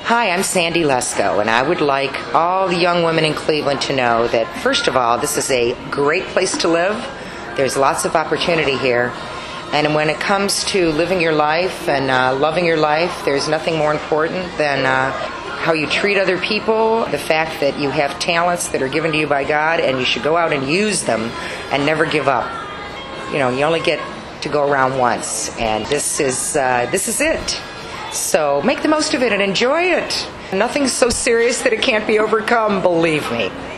Hi, I'm Sandy Lesko, and I would like all the young women in Cleveland to know that, first of all, this is a great place to live. There's lots of opportunity here. And when it comes to living your life and loving your life, there's nothing more important than how you treat other people, the fact that you have talents that are given to you by God, and you should go out and use them and never give up. You know, you only get to go around once, and this is it. So make the most of it and enjoy it. Nothing's so serious that it can't be overcome, believe me.